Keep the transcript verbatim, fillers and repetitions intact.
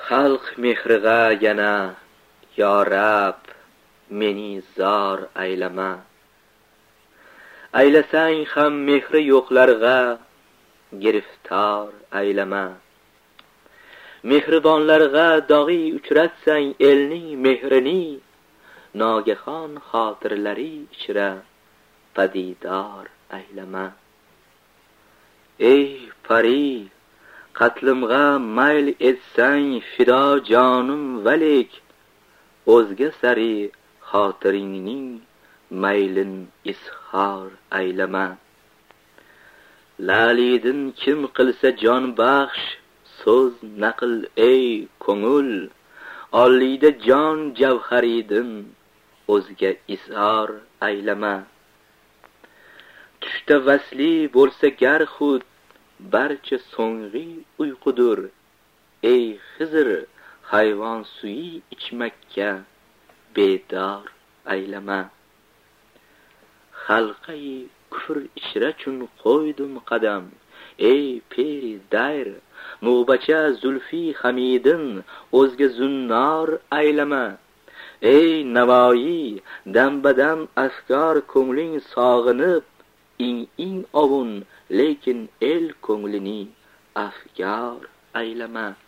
xalq mehriga yana yo rab meni zor aylama. Aylasang ham mehri yo'qlarga giriftor aylama. Mehribonlarga dog'iy uchratsang elning mehrini, nogahon xotirlari ichra padidor aylama. Ey pari, qatlimga mayl etsang fido jonim valik, o'zga sari xotiringning maylin izhor aylama. Lalidin kim qilsa jon baxsh so'z naql ey ko'ngil, olliyda jon javharidin o'zga izhor aylama. Tushda vasli bo'lsa gar xud barcha so'ng'i uyqudur, ey Xizr hayvon suyi ichmakka bedor aylama. Xalqai kufr ichra chun qo'ydim qadam, ey peri dayr mug'bacha zulfi hamidin o'zga zunnor aylama. Ey Navoiy dambadam afkor ko'ngling sog'inib, ing ing ovun lekin el ko'nglini afkor aylama.